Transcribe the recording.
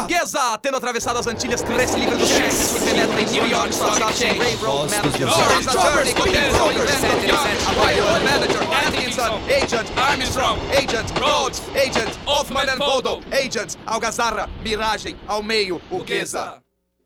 Portuguesa, tendo atravessado as Antilhas, 3 livres dos cheques, foi penetra em New York Stock Exchange. Railroad Manager, Manager, Atkinson, Agent Armstrong, Agent Rhodes, Agent Hoffman and Bodo, Agent Algazarra, Miragem, ao meio, Burguesa.